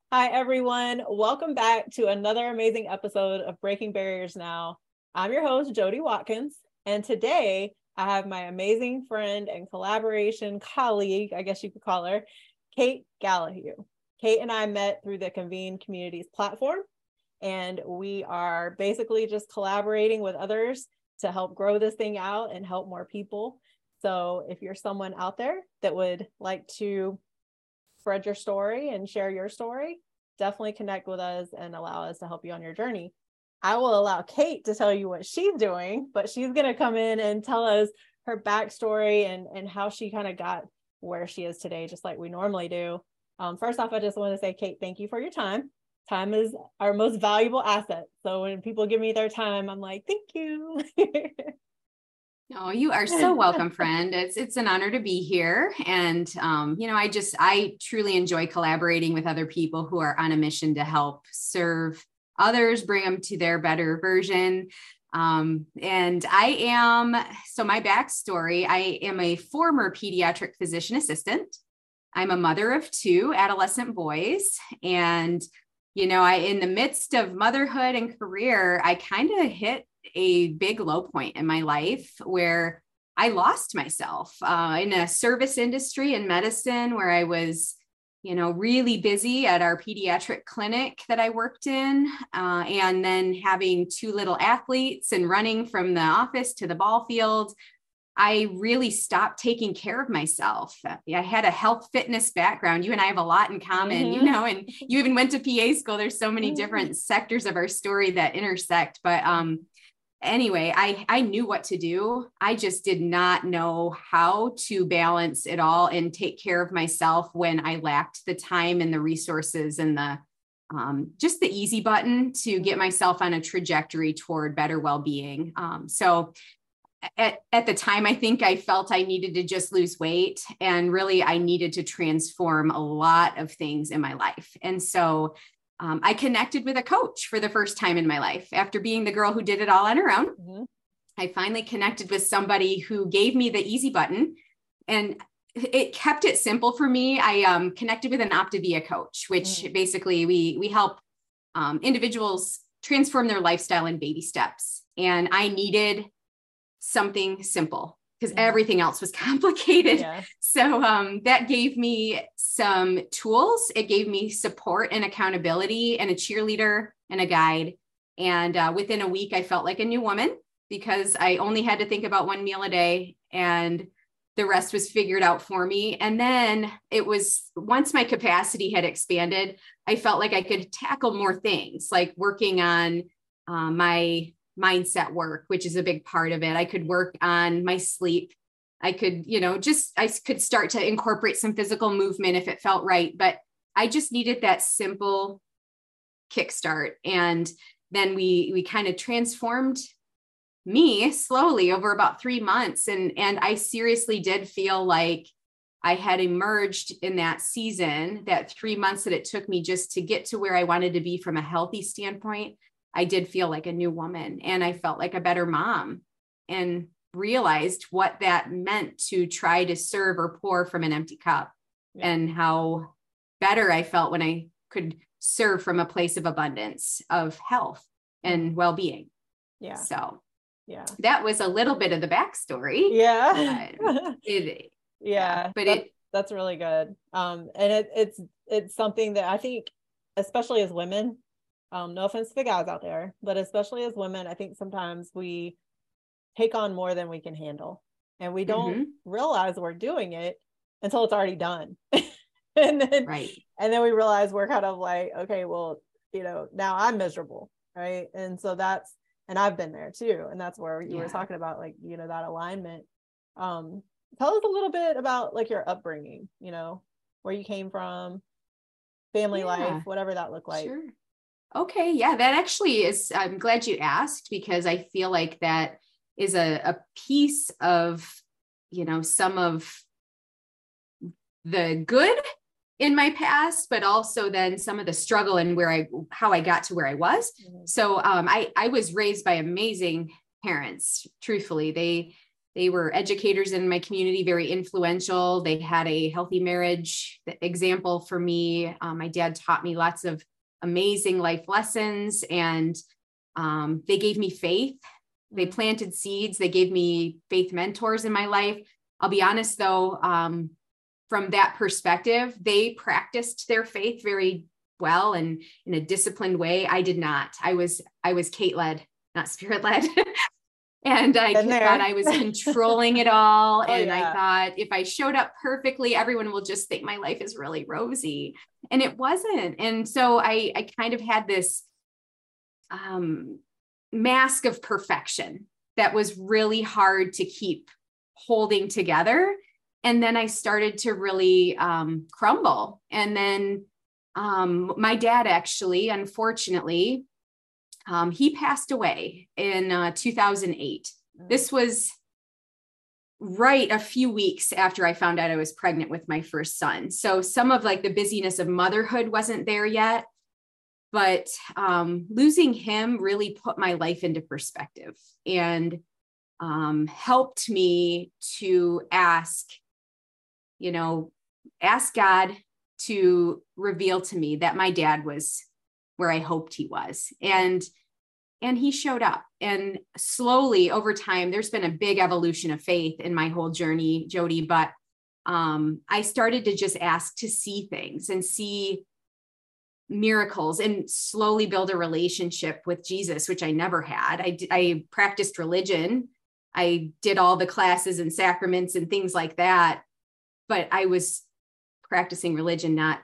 Hi, everyone. Welcome back to another amazing episode of Breaking Barriers Now. I'm your host, Jody Watkins, and today I have my amazing friend and collaboration colleague, I guess you could call her, Kate Gallahue. Kate and I met through the Convene Communities platform, and we are basically just collaborating with others to help grow this thing out and help more people. So if you're someone out there that would like to spread your story and share your story, definitely connect with us and allow us to help you on your journey. I will allow Kate to tell you what she's doing, but she's going to come in and tell us her backstory and how she kind of got where she is today, just like we normally do. First off, I just want to say, Kate, thank you for your time. Time is our most valuable asset. So when people give me their time, I'm like, thank you. Oh, you are so welcome, friend. It's an honor to be here. And, I truly enjoy collaborating with other people who are on a mission to help serve others, bring them to their better version. My backstory, I am a former pediatric physician assistant. I'm a mother of two adolescent boys. And, in the midst of motherhood and career, I kind of hit a big low point in my life where I lost myself in a service industry in medicine where I was, really busy at our pediatric clinic that I worked in. And then having two little athletes and running from the office to the ball field, I really stopped taking care of myself. I had a health fitness background. You and I have a lot in common, and you even went to PA school. There's so many different sectors of our story that intersect. But anyway, I knew what to do. I just did not know how to balance it all and take care of myself when I lacked the time and the resources and the just the easy button to get myself on a trajectory toward better well-being. So at the time, I think I felt I needed to just lose weight, and really I needed to transform a lot of things in my life. And so I connected with a coach for the first time in my life. After being the girl who did it all on her own, I finally connected with somebody who gave me the easy button, and it kept it simple for me. I connected with an Optavia coach, which basically we help individuals transform their lifestyle in baby steps. And I needed something simple because everything else was complicated. Yeah. So that gave me some tools. It gave me support and accountability and a cheerleader and a guide. And within a week, I felt like a new woman because I only had to think about one meal a day and the rest was figured out for me. And then it was, once my capacity had expanded, I felt like I could tackle more things, like working on my mindset work, which is a big part of it. I could work on my sleep. I could, I could start to incorporate some physical movement if it felt right, but I just needed that simple kickstart. And then we kind of transformed me slowly over about 3 months. And I seriously did feel like I had emerged in that season, that 3 months that it took me just to get to where I wanted to be from a healthy standpoint. I did feel like a new woman, and I felt like a better mom, and realized what that meant to try to serve or pour from an empty cup, and how better I felt when I could serve from a place of abundance, of health and well-being. Yeah. So that was a little bit of the backstory. Yeah. But that's really good. And it's something that I think, especially as women, no offense to the guys out there, but especially as women, I think sometimes we take on more than we can handle, and we don't realize we're doing it until it's already done. and then we realize we're kind of like, okay, well, now I'm miserable. Right. And so and I've been there too. And that's where you were talking about, like, that alignment. Tell us a little bit about like your upbringing, where you came from, family life, whatever that looked like. Sure. Okay. Yeah, that actually is, I'm glad you asked, because I feel like that is a piece of, some of the good in my past, but also then some of the struggle and how I got to where I was. So I was raised by amazing parents. Truthfully, They were educators in my community, very influential. They had a healthy marriage example for me. My dad taught me lots of amazing life lessons, and they gave me faith. They planted seeds. They gave me faith mentors in my life. I'll be honest though, from that perspective, they practiced their faith very well and in a disciplined way. I did not. I was Kate led, not spirit led. And I thought I was controlling it all. And I thought if I showed up perfectly, everyone will just think my life is really rosy. And it wasn't. And so I kind of had this mask of perfection that was really hard to keep holding together. And then I started to really crumble. And then my dad actually, unfortunately, he passed away in 2008. This was right a few weeks after I found out I was pregnant with my first son. So some of like the busyness of motherhood wasn't there yet, but losing him really put my life into perspective and helped me to ask God to reveal to me that my dad was where I hoped he was. And he showed up. And slowly over time, there's been a big evolution of faith in my whole journey, Jody. But I started to just ask to see things and see miracles and slowly build a relationship with Jesus, which I never had. I practiced religion. I did all the classes and sacraments and things like that. But I was practicing religion, not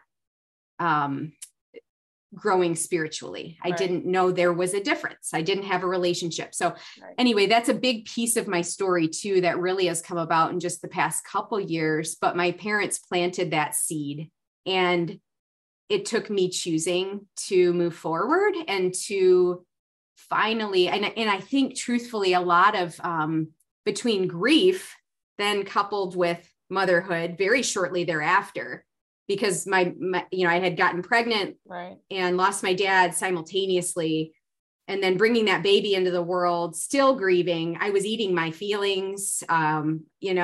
growing spiritually. I didn't know there was a difference. I didn't have a relationship. So anyway, that's a big piece of my story too, that really has come about in just the past couple years, but my parents planted that seed, and it took me choosing to move forward and to finally, and I think truthfully, a lot of between grief, then coupled with motherhood very shortly thereafter, because my I had gotten pregnant and lost my dad simultaneously. And then bringing that baby into the world, still grieving. I was eating my feelings, and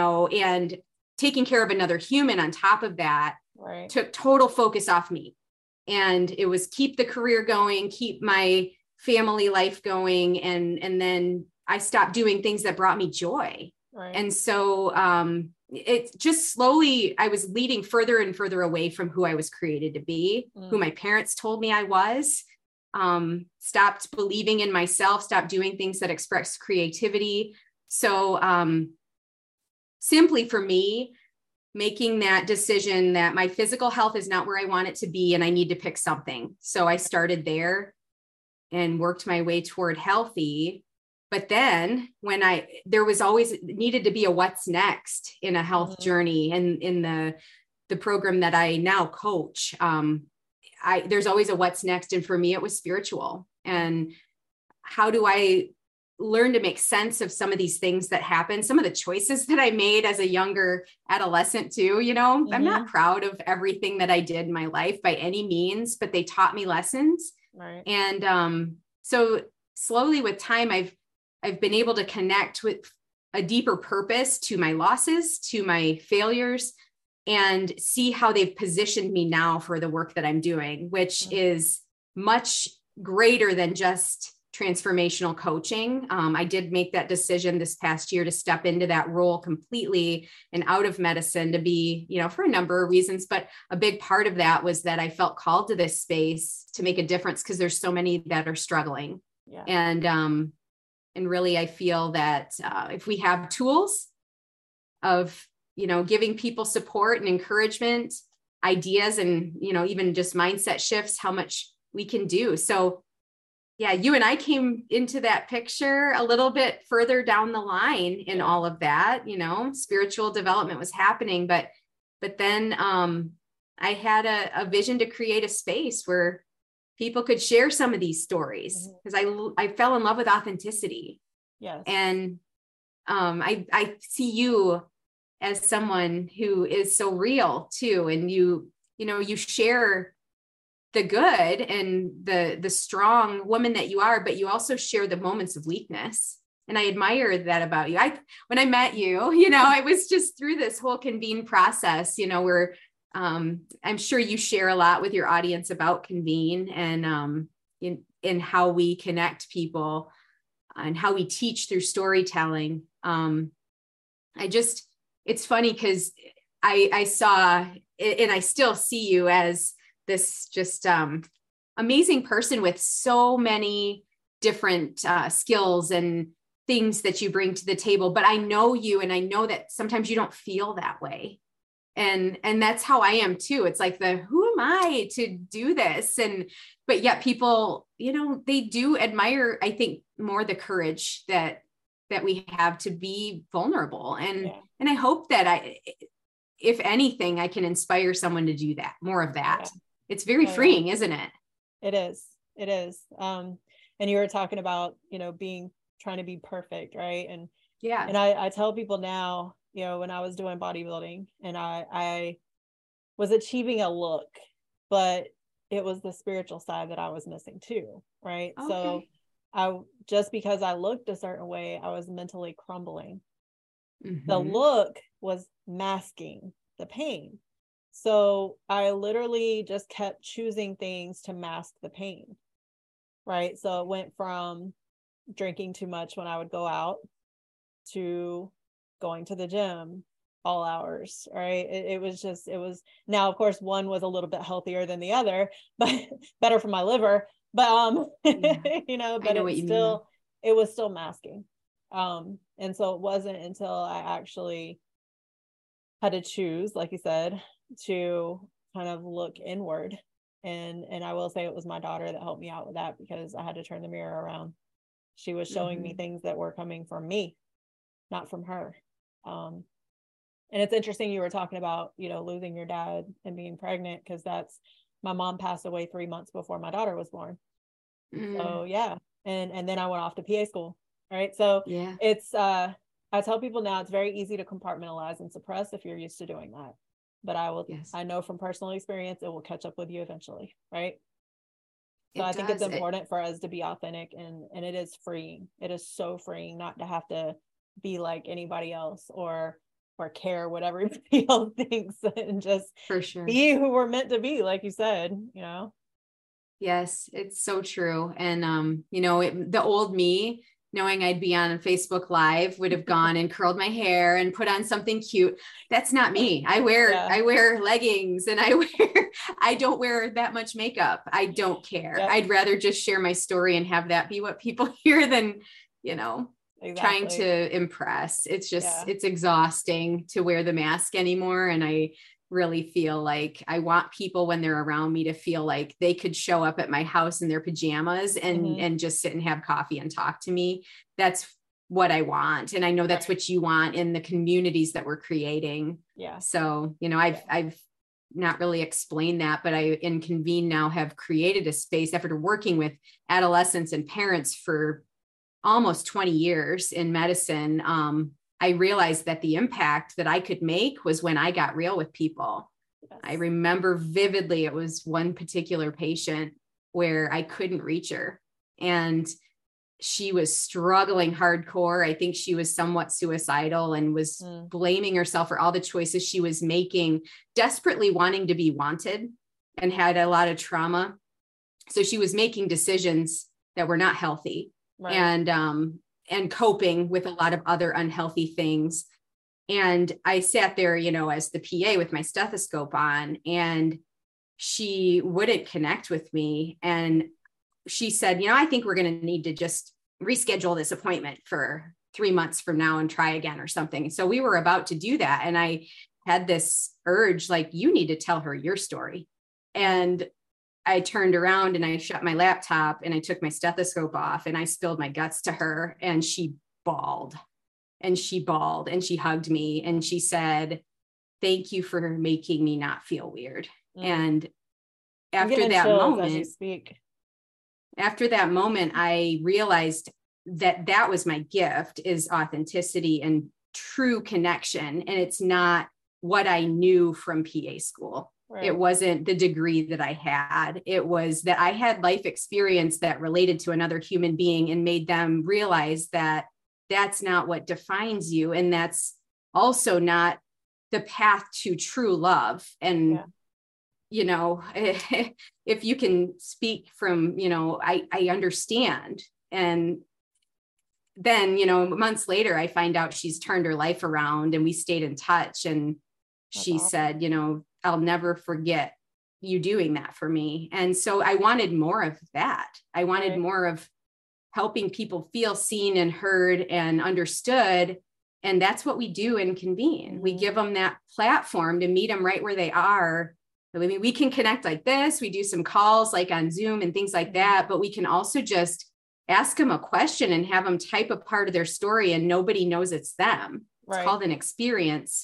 taking care of another human on top of that took total focus off me. And it was keep the career going, keep my family life going. And then I stopped doing things that brought me joy. And so, it just slowly, I was leading further and further away from who I was created to be, who my parents told me I was, stopped believing in myself, stopped doing things that express creativity. So, simply for me, making that decision that my physical health is not where I want it to be, and I need to pick something. So I started there and worked my way toward healthy. But then there was always needed to be a what's next in a health journey. And in the program that I now coach, there's always a what's next. And for me, it was spiritual. And how do I learn to make sense of some of these things that happen, some of the choices that I made as a younger adolescent too, I'm not proud of everything that I did in my life by any means, but they taught me lessons. And so slowly with time, I've been able to connect with a deeper purpose to my losses, to my failures, and see how they've positioned me now for the work that I'm doing, which is much greater than just transformational coaching. I did make that decision this past year to step into that role completely and out of medicine to be, for a number of reasons. But a big part of that was that I felt called to this space to make a difference because there's so many that are struggling. And really, I feel that if we have tools of, giving people support and encouragement, ideas, and, even just mindset shifts, how much we can do. So yeah, you and I came into that picture a little bit further down the line in all of that, spiritual development was happening, but then I had a vision to create a space where people could share some of these stories, because I fell in love with authenticity. And I see you as someone who is so real too. And you share the good and the strong woman that you are, but you also share the moments of weakness And I admire that about you. When I met you, it was just through this whole Convene process, where I'm sure you share a lot with your audience about Convene and in how we connect people and how we teach through storytelling. It's funny because I saw, and I still see you as this just amazing person with so many different skills and things that you bring to the table. But I know you, and I know that sometimes you don't feel that way. And that's how I am too. It's like who am I to do this? But yet people, they do admire, I think, more the courage that we have to be vulnerable. And I hope that if anything, I can inspire someone to do that, more of that. Yeah. It's very freeing, isn't it? It is. It is. And you were talking about, trying to be perfect. Right. And I tell people now, when I was doing bodybuilding and I was achieving a look, but it was the spiritual side that I was missing too. Right. Okay. So just because I looked a certain way, I was mentally crumbling. Mm-hmm. The look was masking the pain. So I literally just kept choosing things to mask the pain. Right. So it went from drinking too much when I would go out to going to the gym all hours. Right. It was now, of course, one was a little bit healthier than the other, but better for my liver. But, but it was still masking. And so it wasn't until I actually had to choose, like you said, to kind of look inward. And I will say it was my daughter that helped me out with that, because I had to turn the mirror around. She was showing me things that were coming from me, not from her. And it's interesting you were talking about, losing your dad and being pregnant, because my mom passed away 3 months before my daughter was born. So yeah. And then I went off to PA school. Right. So it's, I tell people now it's very easy to compartmentalize and suppress if you're used to doing that. But I know from personal experience, it will catch up with you eventually. Right. So I think it's important for us to be authentic, and it is freeing. It is so freeing not to have to be like anybody else or care what everybody else thinks, and just for sure be who we're meant to be, like you said, Yes, it's so true. And, the old me, knowing I'd be on Facebook Live, would have gone and curled my hair and put on something cute. That's not me. I wear leggings, and I don't wear that much makeup. I don't care. Yep. I'd rather just share my story and have that be what people hear than, trying to impress. It's just, it's exhausting to wear the mask anymore. And I really feel like I want people, when they're around me, to feel like they could show up at my house in their pajamas and just sit and have coffee and talk to me. That's what I want. And I know that's what you want in the communities that we're creating. Yeah. So, I've not really explained that, but I in Convene now have created a space after working with adolescents and parents for almost 20 years in medicine. I realized that the impact that I could make was when I got real with people. Yes. I remember vividly, it was one particular patient where I couldn't reach her, and she was struggling hardcore. I think she was somewhat suicidal and was blaming herself for all the choices she was making, desperately wanting to be wanted, and had a lot of trauma. So she was making decisions that were not healthy. Right. And coping with a lot of other unhealthy things. And I sat there, as the PA with my stethoscope on, and she wouldn't connect with me. And she said, I think we're going to need to just reschedule this appointment for 3 months from now and try again or something. So we were about to do that. And I had this urge, like, you need to tell her your story. And I turned around and I shut my laptop and I took my stethoscope off and I spilled my guts to her, and she bawled and she hugged me and she said, "Thank you for making me not feel weird." And after that moment, I realized that was my gift, is authenticity and true connection. And it's not what I knew from PA school. Right. It wasn't the degree that I had. It was that I had life experience that related to another human being and made them realize that that's not what defines you. And that's also not the path to true love. And, you know, if you can speak from, you know, I understand. And then, you know, months later, I find out she's turned her life around, and we stayed in touch. And she said, you know, I'll never forget you doing that for me. And so I wanted more of that. I wanted more of helping people feel seen and heard and understood. And that's what we do in Convene. We give them that platform to meet them right where they are. I mean, we can connect like this. We do some calls like on Zoom and things like that, but we can also just ask them a question and have them type a part of their story, and nobody knows it's them. It's called an experience.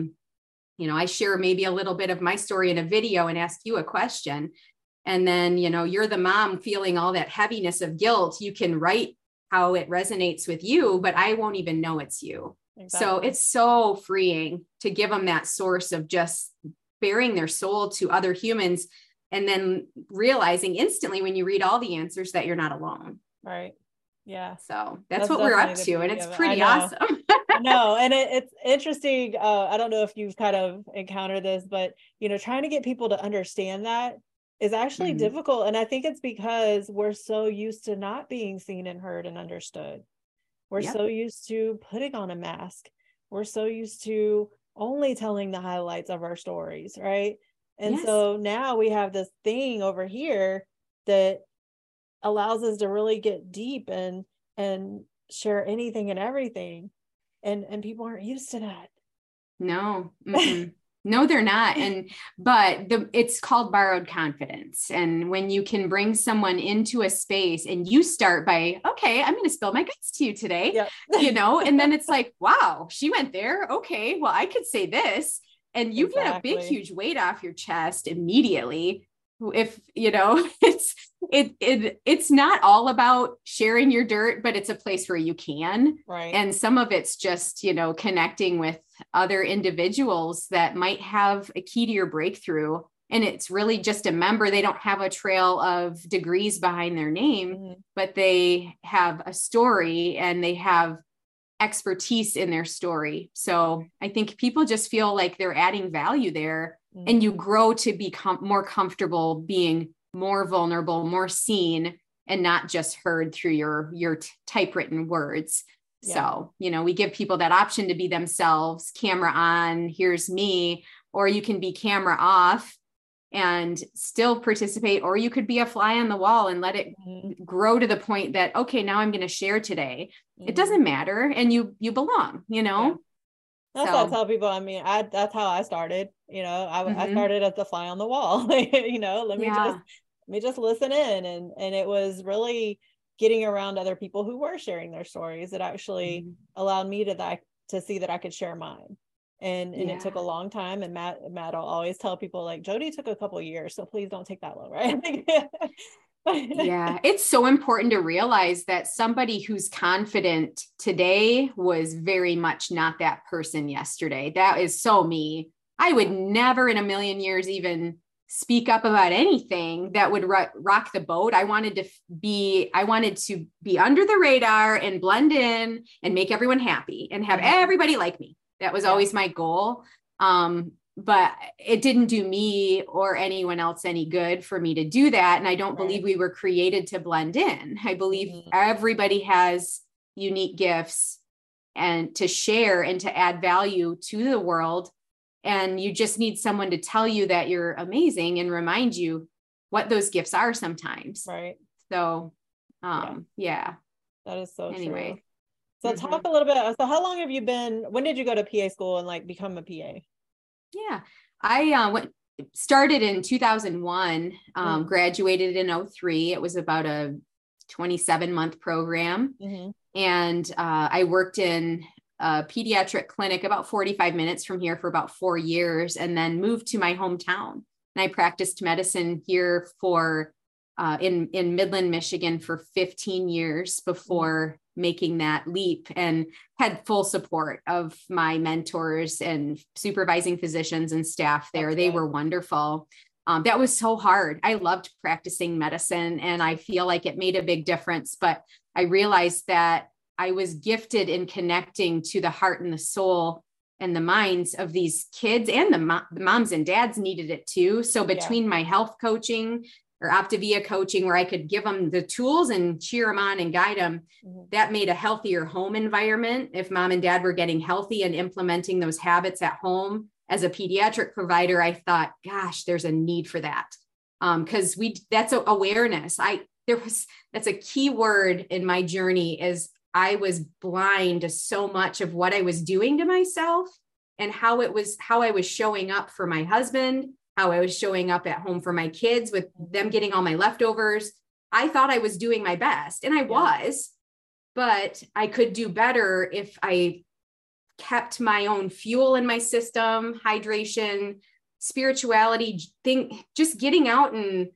You know, I share maybe a little bit of my story in a video and ask you a question. And then, you know, you're the mom feeling all that heaviness of guilt. You can write how it resonates with you, but I won't even know it's you. Exactly. So it's so freeing to give them that source of just bearing their soul to other humans, and then realizing instantly when you read all the answers that you're not alone. Right. Yeah. So that's what we're up to. And it's pretty awesome. No, and it's interesting. I don't know if you've kind of encountered this, but, you know, trying to get people to understand that is actually difficult. And I think it's because we're so used to not being seen and heard and understood. We're so used to putting on a mask. We're so used to only telling the highlights of our stories, right? And so now we have this thing over here that allows us to really get deep and share anything and everything. And people aren't used to that. No. No, they're not. But it's called borrowed confidence. And when you can bring someone into a space and you start by, okay, I'm going to spill my guts to you today, you know, and then it's like, wow, she went there. Okay, well, I could say this. And you get a big, huge weight off your chest immediately. If, you know, it's not all about sharing your dirt, but it's a place where you can. Right. And some of it's just, you know, connecting with other individuals that might have a key to your breakthrough. And it's really just a member. They don't have a trail of degrees behind their name, but they have a story and they have expertise in their story. So I think people just feel like they're adding value there, and you grow to become more comfortable being more vulnerable, more seen, and not just heard through your typewritten words. So, you know, we give people that option to be themselves, camera on, here's me, or you can be camera off and still participate, or you could be a fly on the wall and let it grow to the point that, okay, now I'm going to share today. It doesn't matter. And you belong, you know? Yeah. That's what I tell people. I mean, that's how I started, you know, I started as the fly on the wall, you know, let me just listen in. And it was really getting around other people who were sharing their stories that actually allowed me to see that I could share mine. And it took a long time. And Matt will always tell people, like, Jody took a couple of years, so please don't take that low, right? Yeah, it's so important to realize that somebody who's confident today was very much not that person yesterday. That is so me. I would never in a million years even speak up about anything that would rock the boat. I wanted to be under the radar and blend in and make everyone happy and have everybody like me. That was always my goal. But it didn't do me or anyone else any good for me to do that. And I don't believe we were created to blend in. I believe everybody has unique gifts and to share and to add value to the world. And you just need someone to tell you that you're amazing and remind you what those gifts are sometimes. Right. So, yeah. That is so true. So talk a little bit. So how long have you when did you go to PA school and like become a PA? Yeah, I started in 2001, graduated in 2003. It was about a 27-month program. And I worked in a pediatric clinic about 45 minutes from here for about 4 years, and then moved to my hometown. And I practiced medicine here in Midland, Michigan for 15 years before making that leap, and had full support of my mentors and supervising physicians and staff there. They were wonderful. That was so hard. I loved practicing medicine and I feel like it made a big difference, but I realized that I was gifted in connecting to the heart and the soul and the minds of these kids, and the moms and dads needed it too. So between my health coaching or Optavia coaching, where I could give them the tools and cheer them on and guide them, that made a healthier home environment. If mom and dad were getting healthy and implementing those habits at home, as a pediatric provider, I thought, gosh, there's a need for that. Because that's awareness. That's a key word in my journey, is I was blind to so much of what I was doing to myself and how I was showing up for my husband, how I was showing up at home for my kids with them getting all my leftovers. I thought I was doing my best, and I was, but I could do better if I kept my own fuel in my system, hydration, spirituality, just getting out and,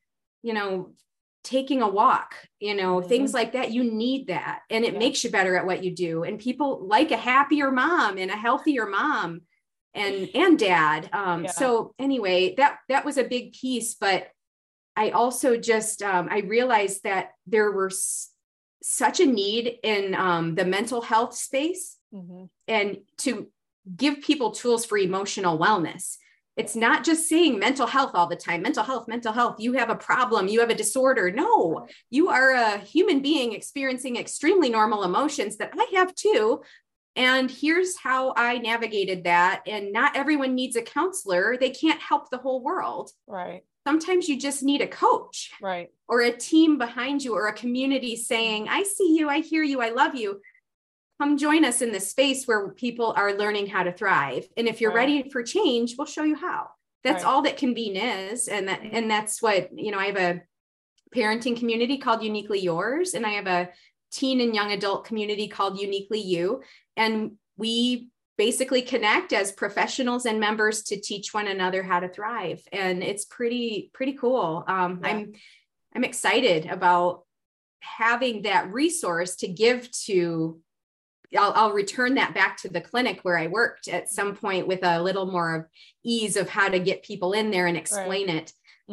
taking a walk, things like that. You need that. And it makes you better at what you do. And people like a happier mom and a healthier mom and dad. So anyway, that was a big piece, but I also just, I realized that there were such a need in the mental health space, and to give people tools for emotional wellness. It's not just saying mental health all the time, mental health, you have a problem, you have a disorder. No, you are a human being experiencing extremely normal emotions that I have too. And here's how I navigated that. And not everyone needs a counselor. They can't help the whole world. Right. Sometimes you just need a coach, right, or a team behind you, or a community saying, I see you, I hear you, I love you. Come join us in this space where people are learning how to thrive. And if you're ready for change, we'll show you how. That's all that Convene is. And that's what, I have a parenting community called Uniquely Yours. And I have a teen and young adult community called Uniquely You. And we basically connect as professionals and members to teach one another how to thrive. And it's pretty cool. I'm excited about having that resource to give to. I'll return that back to the clinic where I worked at some point with a little more ease of how to get people in there and explain it.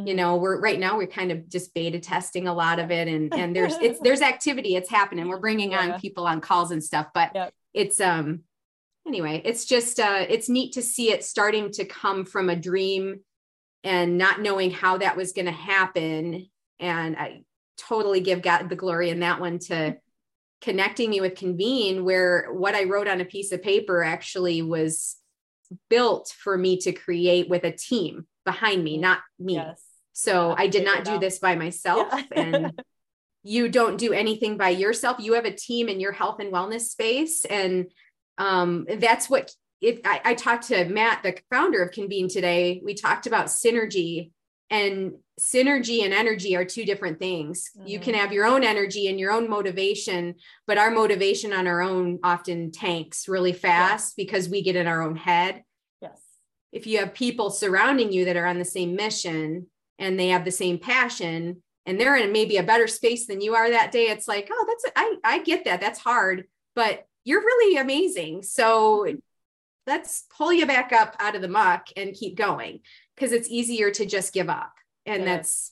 We're kind of just beta testing a lot of it. And there's activity, it's happening. We're bringing on people on calls and stuff, but it's, anyway, it's just, it's neat to see it starting to come from a dream and not knowing how that was going to happen. And I totally give God the glory in that one, to connecting me with Convene, where what I wrote on a piece of paper actually was built for me to create with a team behind me, not me. Yes. So I did not do this by myself. And you don't do anything by yourself. You have a team in your health and wellness space. And that's what, I talked to Matt, the founder of Convene today. We talked about synergy, and synergy and energy are two different things. You can have your own energy and your own motivation, but our motivation on our own often tanks really fast because we get in our own head. Yes. If you have people surrounding you that are on the same mission and they have the same passion, and they're in maybe a better space than you are that day, it's like, oh, I get that. That's hard, but you're really amazing. So let's pull you back up out of the muck and keep going, because it's easier to just give up. And that's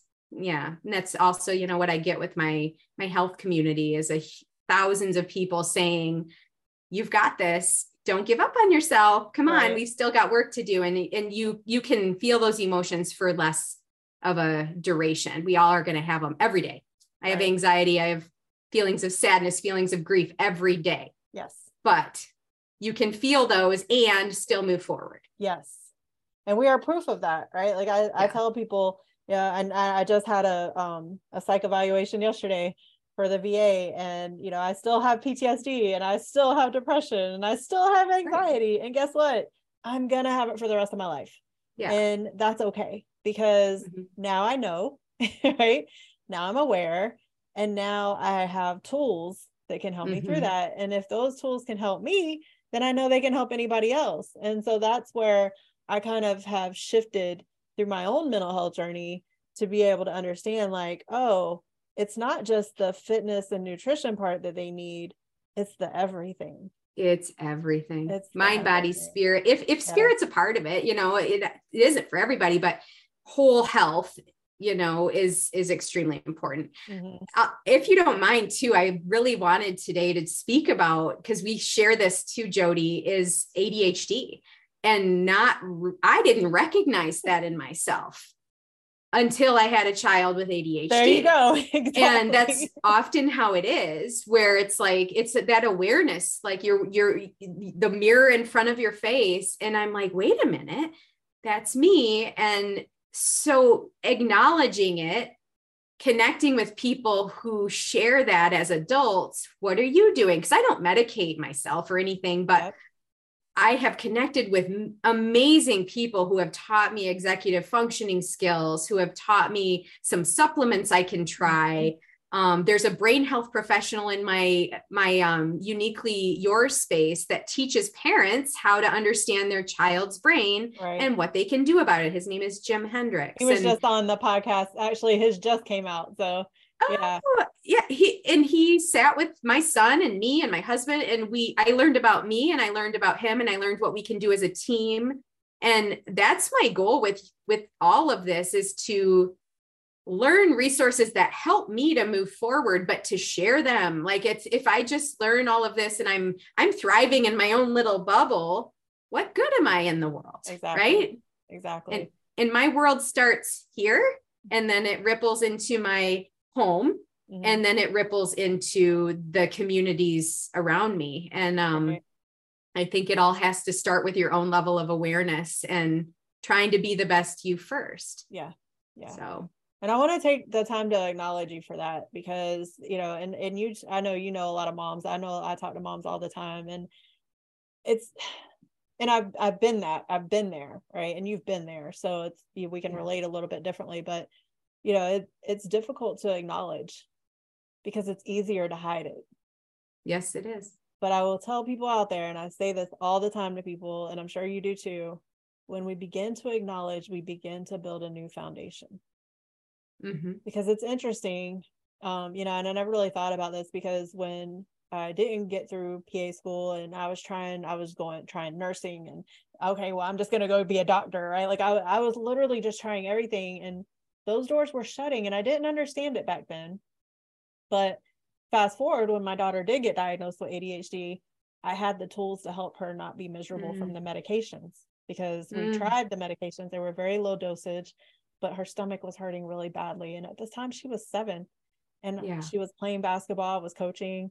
also, what I get with my health community is thousands of people saying, you've got this, don't give up on yourself. Come on, we've still got work to do. And you can feel those emotions for less of a duration. We all are going to have them every day. I have anxiety. I have feelings of sadness, feelings of grief every day. Yes. But you can feel those and still move forward. Yes. And we are proof of that, right? Like I tell people, and I just had a psych evaluation yesterday for the VA, and, I still have PTSD, and I still have depression, and I still have anxiety. And guess what? I'm going to have it for the rest of my life. Yeah. And that's okay, because now I know, right? Now I'm aware, and now I have tools that can help me through that. And if those tools can help me, then I know they can help anybody else. And so that's where I kind of have shifted through my own mental health journey to be able to understand, like, oh, it's not just the fitness and nutrition part that they need. It's the everything. It's everything. It's mind, body, spirit. If spirit's a part of it, it isn't for everybody, but whole health, is extremely important. Mm-hmm. If you don't mind too, I really wanted today to speak about, because we share this too, Jody, is ADHD. And I didn't recognize that in myself until I had a child with ADHD. There you go. Exactly. And that's often how it is, where it's like, it's that awareness, like you're the mirror in front of your face. And I'm like, wait a minute, that's me. And so acknowledging it, connecting with people who share that as adults. What are you doing? Because I don't medicate myself or anything, but yep. I have connected with amazing people who have taught me executive functioning skills, who have taught me some supplements I can try. There's a brain health professional in my Uniquely Yours space that teaches parents how to understand their child's brain and what they can do about it. His name is Jim Hendricks. He was just on the podcast. Actually, his just came out. So yeah. He sat with my son and me and my husband, and I learned about me and I learned about him, and I learned what we can do as a team. And that's my goal with all of this, is to learn resources that help me to move forward, but to share them. Like, if I just learn all of this and I'm thriving in my own little bubble, what good am I in the world? Exactly. Right? Exactly. And my world starts here, and then it ripples into my home, mm-hmm. and then it ripples into the communities around me. And I think it all has to start with your own level of awareness and trying to be the best you first. Yeah. Yeah. So. And I want to take the time to acknowledge you for that, because, and you, I know, a lot of moms. I know I talk to moms all the time, and I've been there, right? And you've been there. So we can relate a little bit differently, but it's difficult to acknowledge because it's easier to hide it. Yes, it is. But I will tell people out there, and I say this all the time to people, and I'm sure you do too, when we begin to acknowledge, we begin to build a new foundation. Mm-hmm. Because it's interesting, and I never really thought about this, because when I didn't get through PA school and I was trying nursing, and okay, well, I'm just going to go be a doctor, right? Like I was literally just trying everything, and those doors were shutting, and I didn't understand it back then. But fast forward, when my daughter did get diagnosed with ADHD, I had the tools to help her not be miserable from the medications, because we tried the medications. They were very low dosage, but her stomach was hurting really badly. And at this time she was 7, and she was playing basketball, was coaching.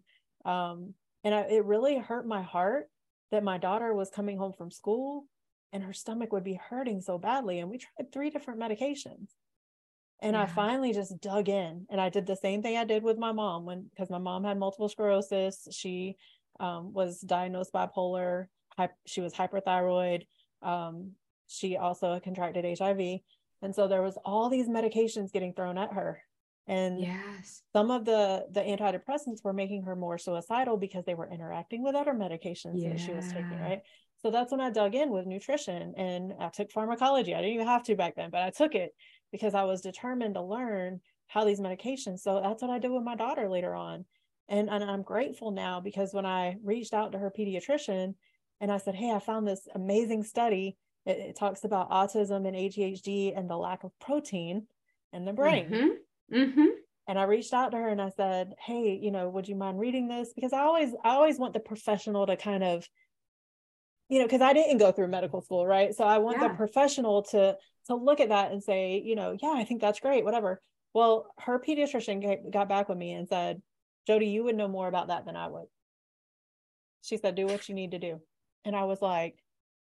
It really hurt my heart that my daughter was coming home from school and her stomach would be hurting so badly. And we tried 3 different medications. And I finally just dug in, and I did the same thing I did with my mom, because my mom had multiple sclerosis. She was diagnosed bipolar. She was hyperthyroid. She also contracted HIV. And so there was all these medications getting thrown at her. And some of the antidepressants were making her more suicidal because they were interacting with other medications that she was taking, right? So that's when I dug in with nutrition, and I took pharmacology. I didn't even have to back then, but I took it because I was determined to learn how these medications. So that's what I did with my daughter later on. And I'm grateful now, because when I reached out to her pediatrician and I said, hey, I found this amazing study. It talks about autism and ADHD and the lack of protein in the brain. Mm-hmm. Mm-hmm. And I reached out to her and I said, hey, would you mind reading this? Because I always want the professional to kind of, because I didn't go through medical school, right? So I want the professional to look at that and say, I think that's great, whatever. Well, her pediatrician got back with me and said, Jody, you would know more about that than I would. She said, do what you need to do. And I was like,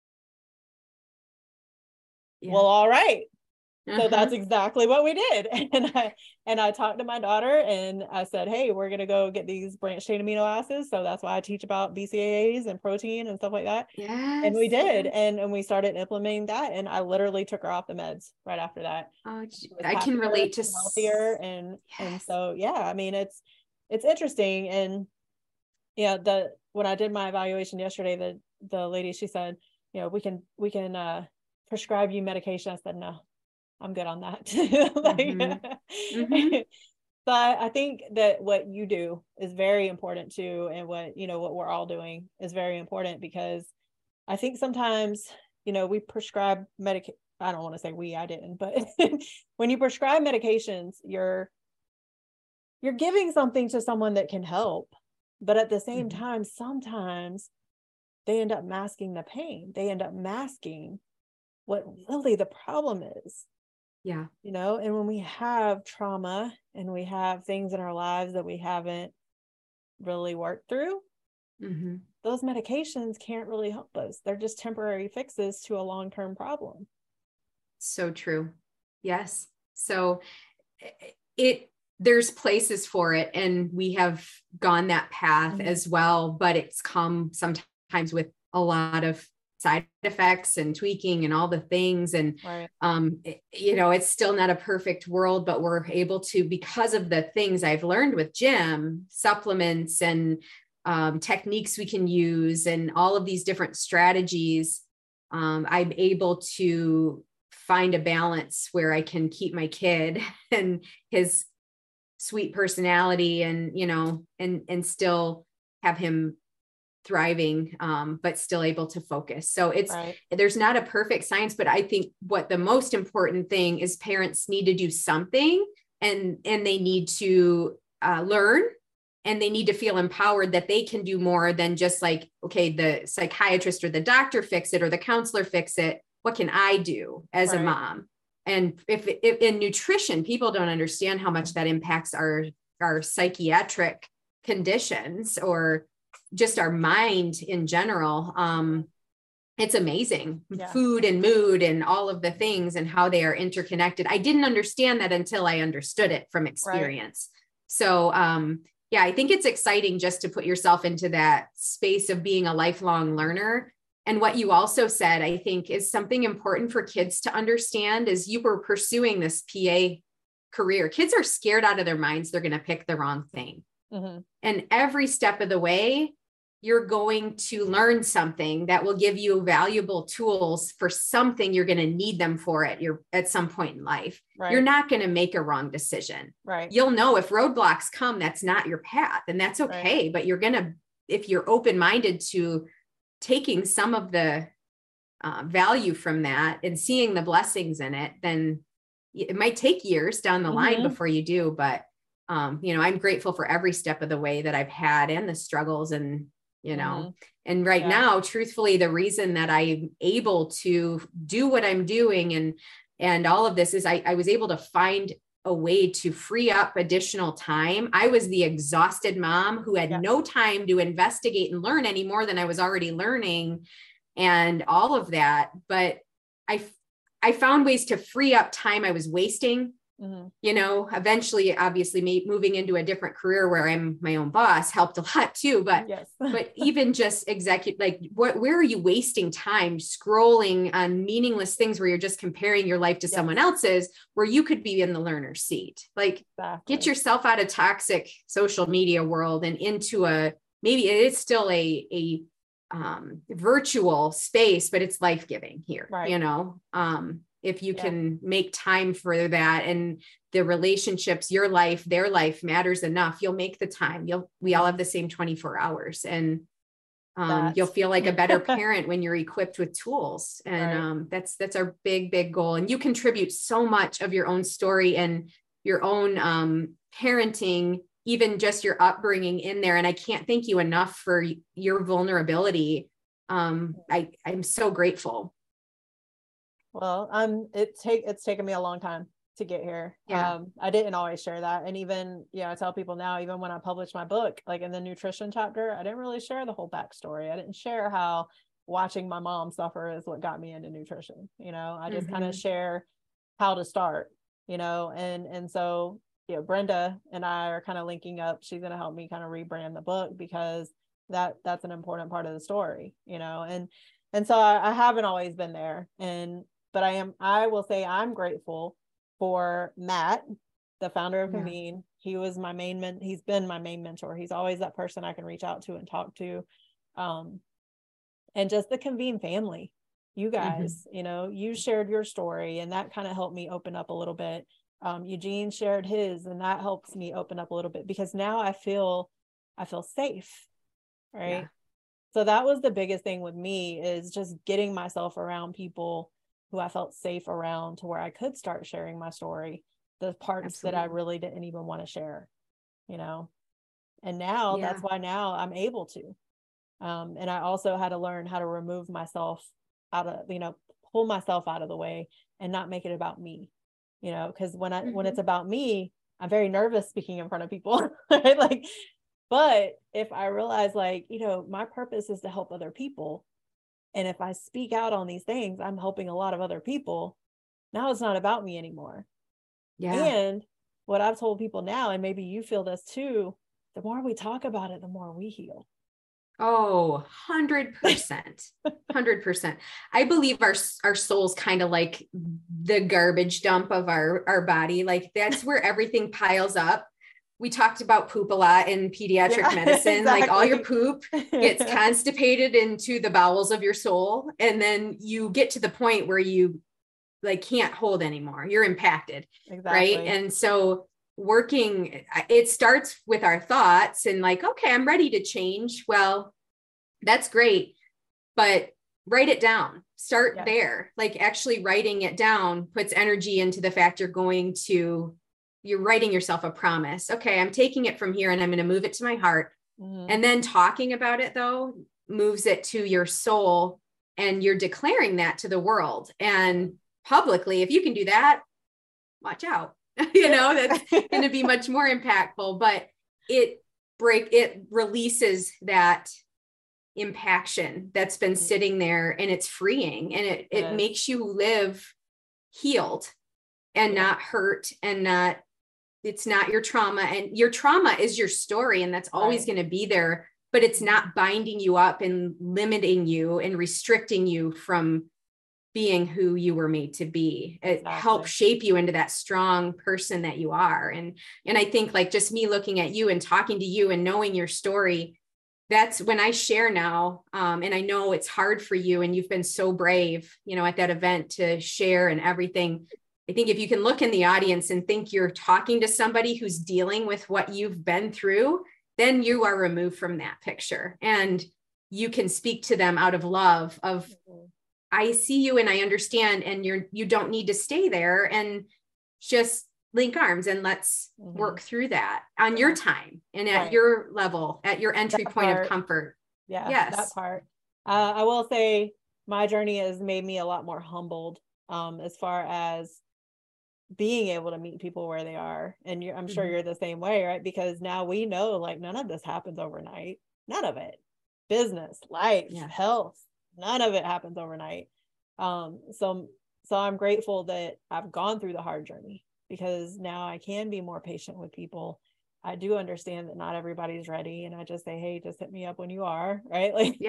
well, all right. So that's exactly what we did. And I talked to my daughter and I said, hey, we're going to go get these branched chain amino acids. So that's why I teach about BCAAs and protein and stuff like that. Yes. And we did. And we started implementing that. And I literally took her off the meds right after that. Oh, I can relate to healthier. And so, I mean, it's interesting. And when I did my evaluation yesterday, the lady, she said, we can prescribe you medication. I said, no, I'm good on that. So I think that what you do is very important too. And what we're all doing is very important, because I think sometimes, we prescribe I don't want to say I didn't, but when you prescribe medications, you're giving something to someone that can help. But at the same time, sometimes they end up masking the pain. They end up masking what really the problem is. Yeah. You know, and when we have trauma and we have things in our lives that we haven't really worked through, those medications can't really help us. They're just temporary fixes to a long-term problem. So true. Yes. So there's places for it, and we have gone that path as well, but it's come sometimes with a lot of side effects and tweaking and all the things. And, it's still not a perfect world, but we're able to, because of the things I've learned with Jim, supplements and techniques we can use and all of these different strategies, I'm able to find a balance where I can keep my kid and his sweet personality and, and still have him thriving, but still able to focus. So there's not a perfect science, but I think what the most important thing is parents need to do something, and they need to learn, and they need to feel empowered that they can do more than just like, okay, the psychiatrist or the doctor fix it or the counselor fix it. What can I do as a mom? And if in nutrition, people don't understand how much that impacts our psychiatric conditions or just our mind in general. It's amazing. Food and mood and all of the things and how they are interconnected. I didn't understand that until I understood it from experience. So, I think it's exciting just to put yourself into that space of being a lifelong learner. And what you also said, I think, is something important for kids to understand is you were pursuing this PA career. Kids are scared out of their minds they're going to pick the wrong thing. And every step of the way, you're going to learn something that will give you valuable tools for something you're going to need them for at some point in life. You're not going to make a wrong decision. You'll know if roadblocks come, that's not your path, and that's okay. But you're going to, if you're open-minded to taking some of the value from that and seeing the blessings in it, then it might take years down the line before you do. But, I'm grateful for every step of the way that I've had and the struggles and, and now, truthfully, the reason that I'm able to do what I'm doing and all of this is I was able to find a way to free up additional time. I was the exhausted mom who had no time to investigate and learn any more than I was already learning and all of that. But I found ways to free up time I was wasting. Eventually, obviously, moving into a different career where I'm my own boss helped a lot too. But, but even just where are you wasting time scrolling on meaningless things where you're just comparing your life to someone else's, where you could be in the learner's seat? Get yourself out of toxic social media world and into maybe it is still a virtual space, but it's life-giving here, if you can make time for that and the relationships, your life, their life matters enough, you'll make the time. We all have the same 24 hours and you'll feel like a better parent when you're equipped with tools. And that's our big, big goal. And you contribute so much of your own story and your own parenting, even just your upbringing in there. And I can't thank you enough for your vulnerability. I'm so grateful. Well, it's taken me a long time to get here. I didn't always share that. And even, I tell people now, even when I published my book, like in the nutrition chapter, I didn't really share the whole backstory. I didn't share how watching my mom suffer is what got me into nutrition. I just kind of share how to start, and so, Brenda and I are kind of linking up. She's going to help me kind of rebrand the book because that's an important part of the story, and so I haven't always been there. But I will say I'm grateful for Matt, the founder of Convene. He's been my main mentor. He's always that person I can reach out to and talk to. And just the Convene family, you guys, you shared your story and that kind of helped me open up a little bit. Eugene shared his and that helps me open up a little bit because now I feel safe. Right. Yeah. So that was the biggest thing with me is just getting myself around people who I felt safe around to where I could start sharing my story, the parts Absolutely. that I really didn't even want to share, you know. And now Yeah. that's why now I'm able to. And I also had to learn how to remove myself out of, you know, pull myself out of the way and not make it about me, you know, because when it's about me, I'm very nervous speaking in front of people, right? Like, but if I realize, like, you know, my purpose is to help other people, and if I speak out on these things, I'm helping a lot of other people. Now it's not about me anymore. Yeah. And what I've told people now, and maybe you feel this too, the more we talk about it, the more we heal. Oh, 100%. 100%. I believe our soul's kind of like the garbage dump of our body. Like that's where everything piles up. We talked about poop a lot in pediatric medicine. Exactly. Like all your poop gets constipated into the bowels of your soul. And then you get to the point where you like can't hold anymore. You're impacted. Exactly. Right. And so it starts with our thoughts and like, okay, I'm ready to change. Well, that's great, but write it down, start there. Like actually writing it down puts energy into the fact you're writing yourself a promise. Okay, I'm taking it from here and I'm going to move it to my heart. And then talking about it though, moves it to your soul and you're declaring that to the world and publicly. If you can do that, watch out. You know, that's going to be much more impactful, but it releases that impaction that's been sitting there and it's freeing and it makes you live healed and not hurt and it's not your trauma, and your trauma is your story and that's always going to be there, but it's not binding you up and limiting you and restricting you from being who you were made to be. It helps shape you into that strong person that you are. And I think like just me looking at you and talking to you and knowing your story, that's when I share now. And I know it's hard for you and you've been so brave, you know, at that event to share and everything. I think if you can look in the audience and think you're talking to somebody who's dealing with what you've been through, then you are removed from that picture and you can speak to them out of love of, I see you and I understand, and you don't need to stay there, and just link arms and let's work through that on your time and at your level, at your entry point of comfort. Yeah. Yes. That part. I will say my journey has made me a lot more humbled as far as being able to meet people where they are. And I'm sure you're the same way, right? Because now we know like none of this happens overnight. None of it. Business, life, health. None of it happens overnight. So I'm grateful that I've gone through the hard journey because now I can be more patient with people. I do understand that not everybody's ready. And I just say, hey, just hit me up when you are, right? Like,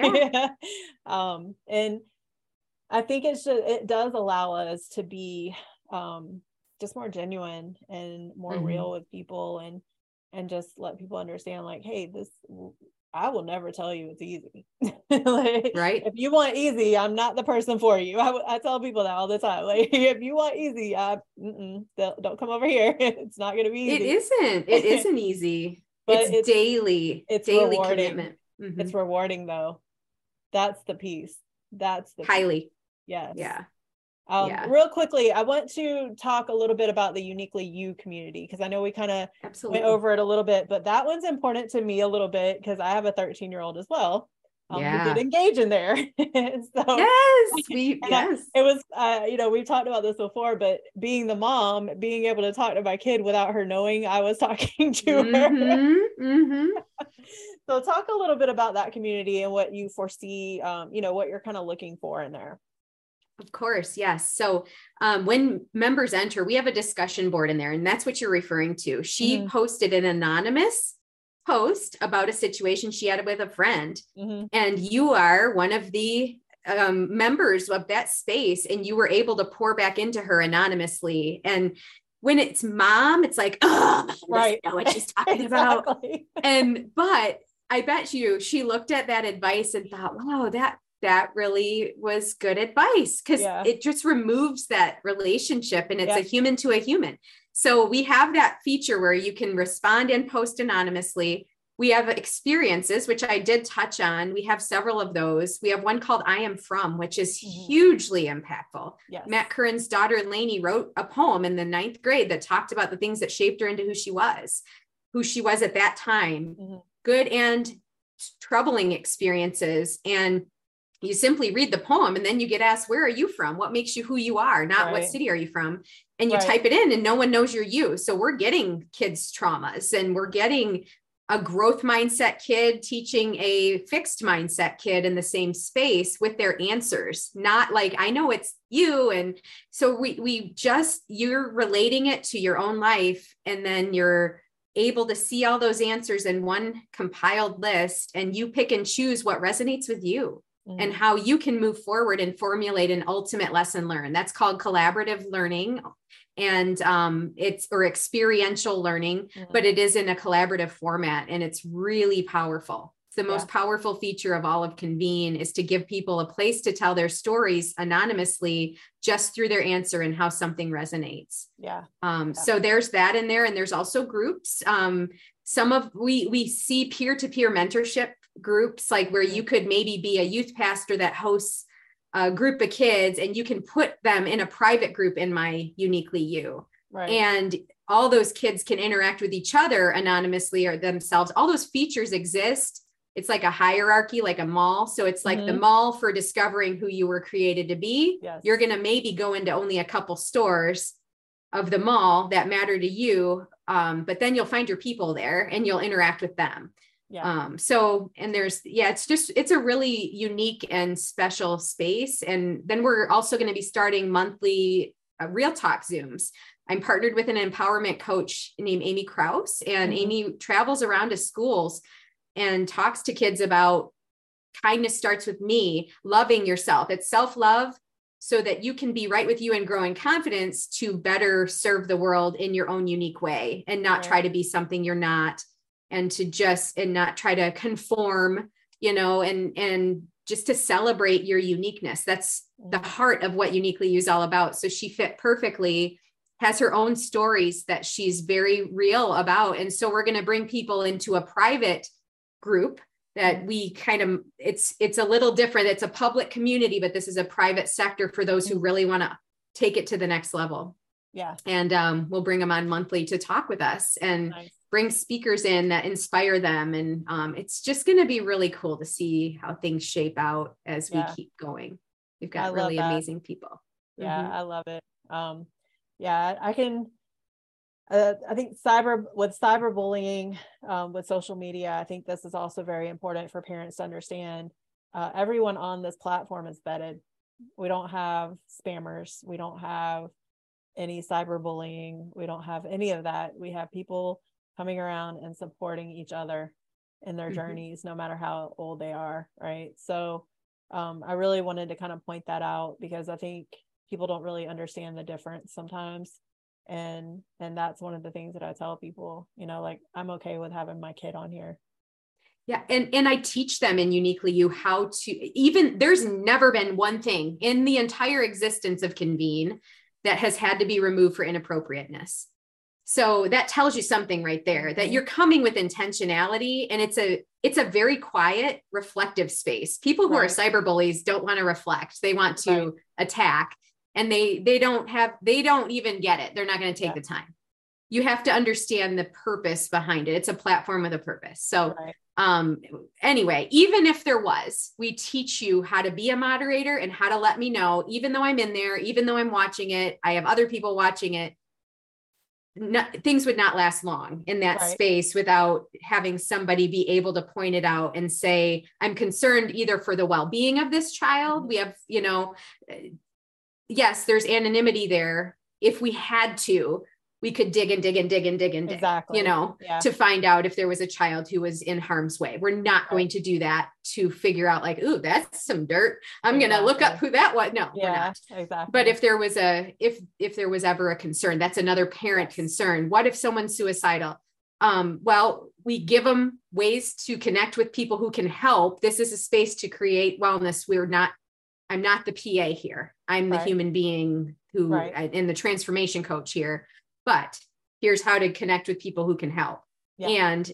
and I think it does allow us to be, just more genuine and more real with people and just let people understand like, hey, I will never tell you it's easy. Like, right. If you want easy, I'm not the person for you. I tell people that all the time. Like, if you want easy, don't come over here. It's not going to be easy. It isn't easy. But it's daily rewarding. Commitment. It's rewarding though. That's the piece. That's the highly. Piece. Yes. Yeah. Real quickly, I want to talk a little bit about the Uniquely You community, because I know we kind of went over it a little bit, but that one's important to me a little bit because I have a 13-year-old as well. Who did engage in there. So it was, we've talked about this before, but being the mom, being able to talk to my kid without her knowing I was talking to her. So talk a little bit about that community and what you foresee, what you're kind of looking for in there. Of course. Yes. So when members enter, we have a discussion board in there, and that's what you're referring to. She posted an anonymous post about a situation she had with a friend, and you are one of the members of that space, and you were able to pour back into her anonymously. And when it's mom, it's like, oh, right, I know what she's talking about. But I bet she looked at that advice and thought, wow, that really was good advice, because it just removes that relationship and it's a human to a human. So we have that feature where you can respond and post anonymously. we have experiences, which I did touch on. We have several of those. We have one called I Am From, which is hugely impactful. Yes. Matt Curran's daughter, Lainey, wrote a poem in the 9th grade that talked about the things that shaped her into who she was at that time, good and troubling experiences. And you simply read the poem and then you get asked, where are you from? What makes you who you are? Not what city are you from? And you type it in and no one knows you're you. So we're getting kids' traumas, and we're getting a growth mindset kid teaching a fixed mindset kid in the same space with their answers, not like, I know it's you. And so you're relating it to your own life, and then you're able to see all those answers in one compiled list, and you pick and choose what resonates with you and how you can move forward and formulate an ultimate lesson learned. That's called collaborative learning. And it's experiential learning, but it is in a collaborative format, and it's really powerful. It's the most powerful feature of all of Convene, is to give people a place to tell their stories anonymously just through their answer and how something resonates. So there's that in there. And there's also groups. We see peer-to-peer mentorship groups, like where you could maybe be a youth pastor that hosts a group of kids, and you can put them in a private group in My Uniquely You. And all those kids can interact with each other anonymously or themselves. All those features exist. It's like a hierarchy, like a mall. So it's like the mall for discovering who you were created to be. You're going to maybe go into only a couple stores of the mall that matter to you. But then you'll find your people there and you'll interact with them. It's a really unique and special space. And then we're also going to be starting monthly Real Talk Zooms. I'm partnered with an empowerment coach named Amy Krause, and Amy travels around to schools and talks to kids about kindness starts with me, loving yourself. It's self-love so that you can be right with you and grow in confidence to better serve the world in your own unique way, and not try to be something you're not, and not try to conform, and just to celebrate your uniqueness. That's the heart of what Uniquely You is all about. So she fit perfectly, has her own stories that she's very real about. And so we're going to bring people into a private group that we it's a little different. It's a public community, but this is a private sector for those who really want to take it to the next level. And we'll bring them on monthly to talk with us and bring speakers in that inspire them. And it's just going to be really cool to see how things shape out as we keep going. We've got really amazing people. I love it. I think cyberbullying, with social media, I think this is also very important for parents to understand. Everyone on this platform is vetted. We don't have spammers. We don't have any cyberbullying. We don't have any of that. We have people coming around and supporting each other in their journeys, no matter how old they are. Right. So I really wanted to kind of point that out, because I think people don't really understand the difference sometimes. And that's one of the things that I tell people, like, I'm okay with having my kid on here. Yeah. And I teach them in Uniquely You how to, there's never been one thing in the entire existence of Convene that has had to be removed for inappropriateness. So that tells you something right there, that you're coming with intentionality, and it's a very quiet, reflective space. People who are cyberbullies don't want to reflect. They want to attack, and they don't even get it. They're not going to take the time. You have to understand the purpose behind it. It's a platform with a purpose. So anyway, even if there was, we teach you how to be a moderator and how to let me know, even though I'm in there, even though I'm watching it, I have other people watching it. Things would not last long in that space without having somebody be able to point it out and say, I'm concerned either for the well-being of this child. We have, yes, there's anonymity there. If we had to, we could dig and dig and dig and dig and dig, exactly. To find out if there was a child who was in harm's way. We're not going to do that to figure out like, ooh, that's some dirt. I'm going to look up who that was. No, we're not. Exactly. But if there was if there was ever a concern, that's another parent concern. What if someone's suicidal? Well, we give them ways to connect with people who can help. This is a space to create wellness. I'm not the PA here. I'm the human being who, and the transformation coach here. But here's how to connect with people who can help. And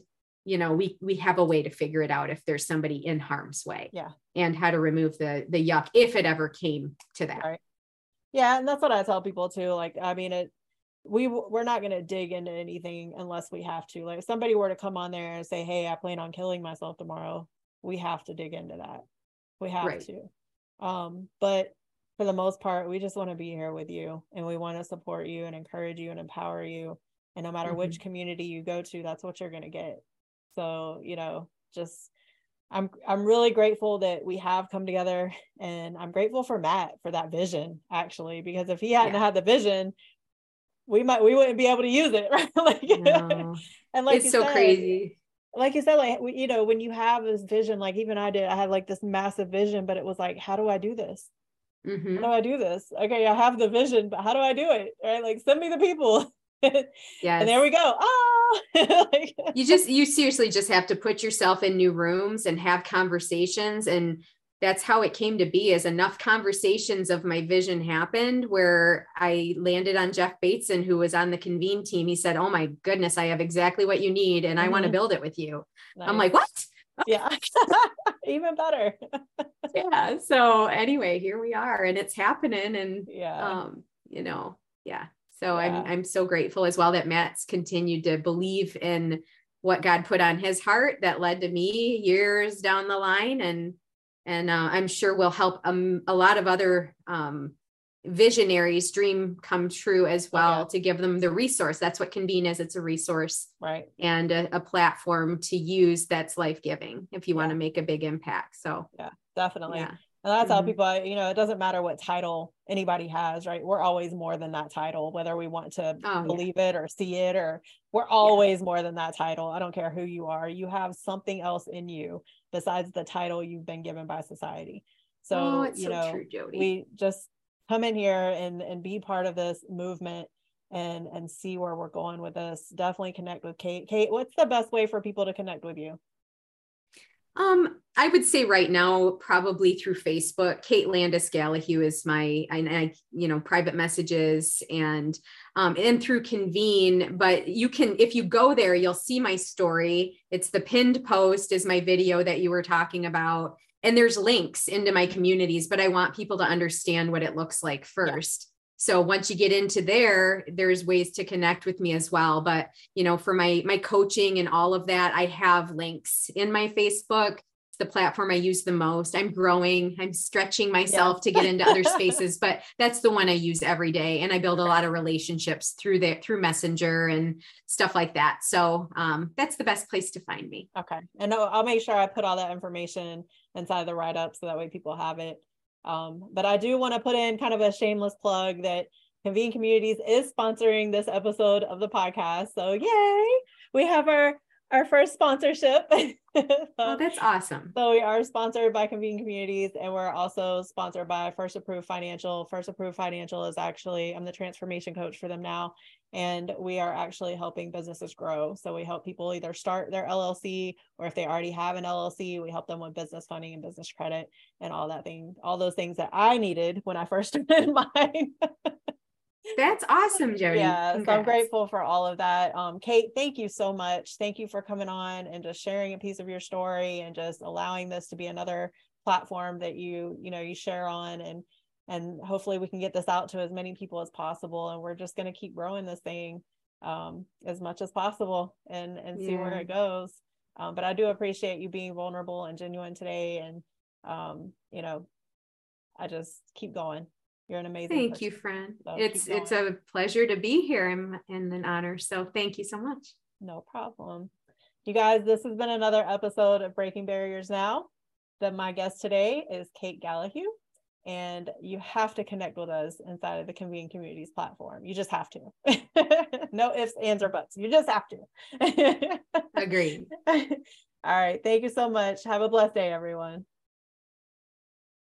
we have a way to figure it out if there's somebody in harm's way. Yeah. And how to remove the yuck if it ever came to that. Right. Yeah. And that's what I tell people too. Like, I mean, we're not going to dig into anything unless we have to. Like, if somebody were to come on there and say, hey, I plan on killing myself tomorrow, we have to dig into that. We have to. But for the most part, we just want to be here with you, and we want to support you and encourage you and empower you. And no matter which community you go to, that's what you're going to get. So, just, I'm really grateful that we have come together, and I'm grateful for Matt for that vision, actually, because if he hadn't had the vision, we wouldn't be able to use it. Right. Like, no. And like, it's so crazy. Like you said, like, when you have this vision, like even I had like this massive vision, but it was like, how do I do this? How do I do this? Okay, I have the vision, but how do I do it? Right? Like, send me the people. Yes. And there we go. Like, you seriously just have to put yourself in new rooms and have conversations. And that's how it came to be, is enough conversations of my vision happened where I landed on Jeff Bateson, who was on the Convene team. He said, oh my goodness, I have exactly what you need, and I want to build it with you. Nice. I'm like, what? Yeah. Even better. Yeah. So anyway, here we are, and it's happening. And So I'm so grateful as well that Matt's continued to believe in what God put on his heart that led to me years down the line. And I'm sure will help a lot of other visionaries dream come true as well, to give them the resource. That's what Convene is. It's a resource, right? And a platform to use that's life-giving if you want to make a big impact. So yeah, definitely. Yeah. And that's how people, it doesn't matter what title anybody has, right? We're always more than that title, whether we want to believe it or see it, or we're always more than that title. I don't care who you are. You have something else in you besides the title you've been given by society. So, it's so true, Jody. We just come in here and be part of this movement and see where we're going with this. Definitely connect with Kate. Kate, what's the best way for people to connect with you? I would say right now, probably through Facebook. Kate Landis Gallahue is my, private messages and through Convene. But you can, if you go there, you'll see my story. It's the pinned post is my video that you were talking about. And there's links into my communities, but I want people to understand what it looks like first. Yeah. So once you get into there's ways to connect with me as well. But, for my coaching and all of that, I have links in my Facebook. It's the platform I use the most. I'm growing, I'm stretching myself to get into other spaces, but that's the one I use every day. And I build a lot of relationships through Messenger and stuff like that. So that's the best place to find me. Okay. And I'll make sure I put all that information inside the write-up so that way people have it. But I do want to put in kind of a shameless plug that Convene Communities is sponsoring this episode of the podcast. So yay, we have our first sponsorship. Oh, that's awesome. So we are sponsored by Convene Communities, and we're also sponsored by First Approved Financial. First Approved Financial is actually, I'm the transformation coach for them now, and we are actually helping businesses grow. So we help people either start their LLC, or if they already have an LLC, we help them with business funding and business credit and all those things that I needed when I first started mine. That's awesome, Jody. Yeah, congrats. So I'm grateful for all of that. Kate, thank you so much. Thank you for coming on and just sharing a piece of your story and just allowing this to be another platform that you share on, and hopefully we can get this out to as many people as possible. And we're just going to keep growing this thing as much as possible and see where it goes. But I do appreciate you being vulnerable and genuine today. And, I just keep going. You're an amazing Thank person. You, friend. So it's a pleasure to be here and an honor. So thank you so much. No problem. You guys, this has been another episode of Breaking Barriers Now. My guest today is Kate Gallahue, and you have to connect with us inside of the Convene Communities platform. You just have to. No ifs, ands, or buts. You just have to. Agreed. All right. Thank you so much. Have a blessed day, everyone.